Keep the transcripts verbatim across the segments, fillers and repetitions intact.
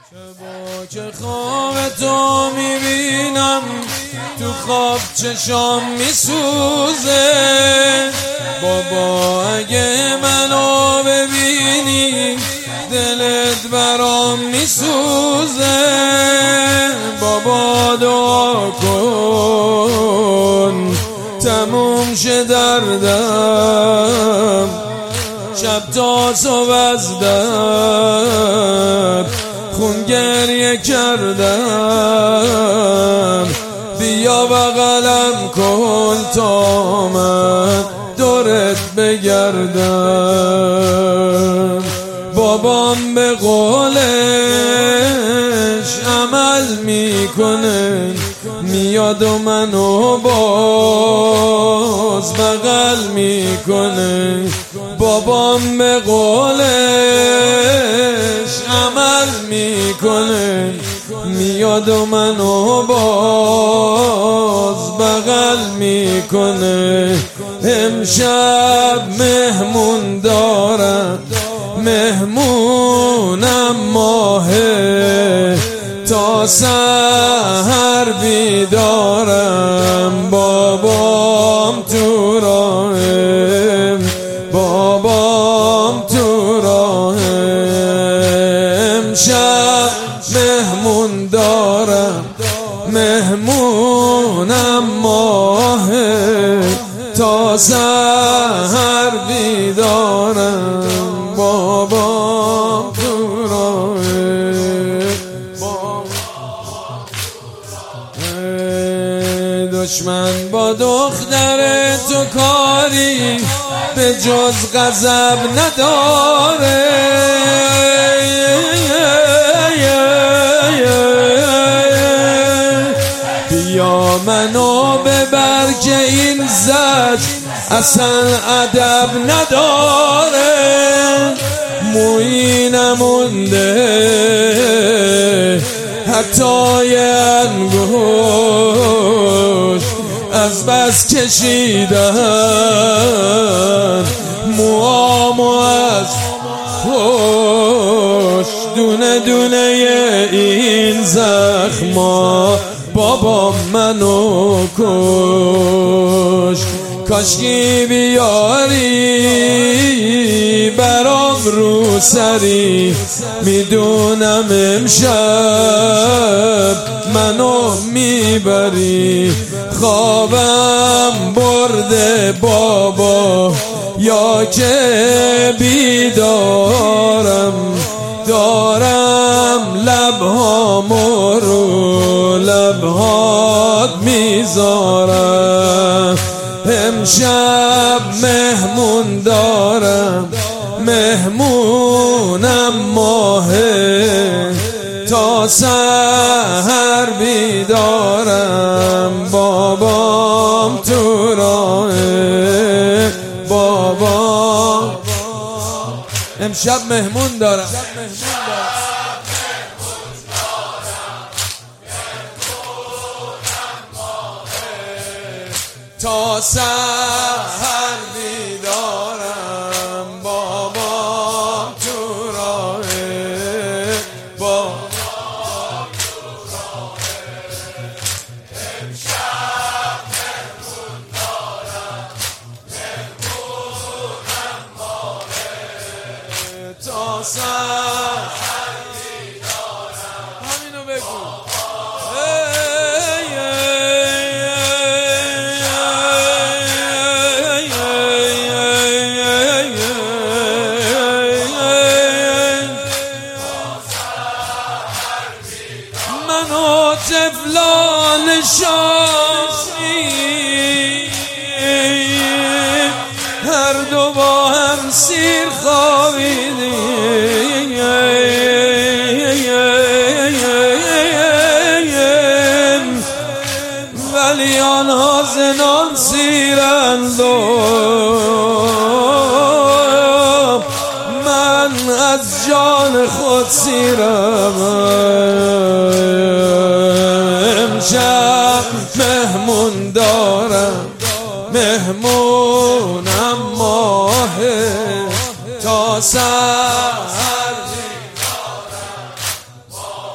که خواب تو میبینم تو خواب چشام میسوزه. بابا اگه منو ببینی دلت برام میسوزه. بابا دعا کن تموم شه دردم، شب تا صبح از درد خون گریه کردم. بیا بغلم کن تا من دورت بگردم. بابام به قولش عمل میکنه، میاد و منو باز بغل میکنه. بابام به قولش عمل میکنه، میاد و منو باز بغل میکنه. امشب مهمون دارم، مهمونم ماهه، تا سحر بیدارم. بابام تو راهم، بابام تو راهم. امشب مهمون دارم، مهمونم ماهه، تا سحر بیدارم. بابام تو راهم، دشمن با دختر تو کاری به جز غضب نداره. بیا منو ببر که این زد اصلا ادب نداره. مویی نمونده حتی یه انگوش، از بس کشیدن موامو از خوش. دونه دونه این زخما بابا منو کش. کاشکی بیاری برام رو سری، میدونم امشب منو میبری. خوابم برده بابا یا که بیدارم، دارم لبهامو رو لبهات میذارم. امشب مهمون دارم، مهمونم ماهه، تا سحر بیدارم. بابام تو راهه، بابام امشب مهمون دارم. تا سحر بیدارم. بابام تو راهه، بابام تو راهه. امشب مهمون دارم، مهمونم ماهه، تا سحر بیدارم. همینو بگو. منو طفلان شامی هر دو با هم سیر خوابیدیم، ولی آنها زنان سیرند و من از جان خود سیرم. امشب مهمون دارم، مهمونم ماهه، تا سحر بیدارم.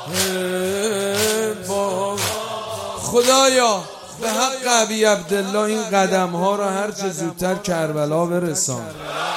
خدایا به حق ابی عبدالله این قدم ها را هر چه زودتر کربلا برسان.